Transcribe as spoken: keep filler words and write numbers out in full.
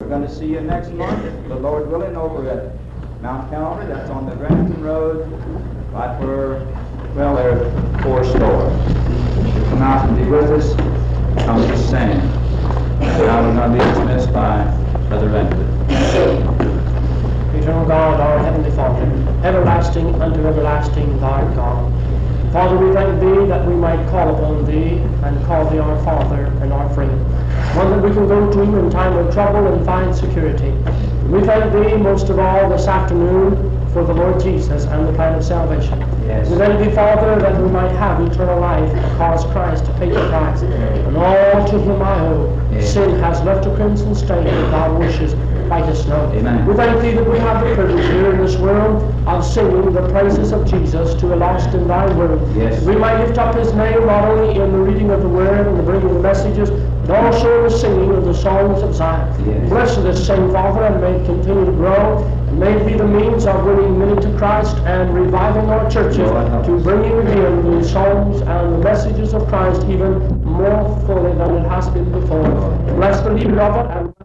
We're going to see you next month, the Lord willing, over at Mount Calvary. That's on the Granton Road, right where, well, there are four stores. You come out and be with us, come to sing. Now we're going to be dismissed by Brother Renford. Eternal God, our Heavenly Father, everlasting unto everlasting thy God. Father, we thank thee that we might call upon thee and call thee our Father and our friend, one that we can go to in time of trouble and find security. We thank thee most of all this afternoon for the Lord Jesus and the plan of salvation. Yes. We thank thee, Father, that we might have eternal life because Christ paid the price. And all to him I owe. Yes. Sin has left a crimson stain that thou wishes white as snow. Amen. We thank thee that we have the privilege here in this world of singing the praises of Jesus to a lost in thy word. Yes. We might lift up his name not only in the reading of the word and the bringing of messages, but also in the singing of the songs of Zion. Yes. Bless this same, Father, and may it continue to grow, and may it be the means of winning many to Christ and reviving our churches Lord, to bringing again the songs and the messages of Christ even more fully than it has been before. Bless the leader of it. And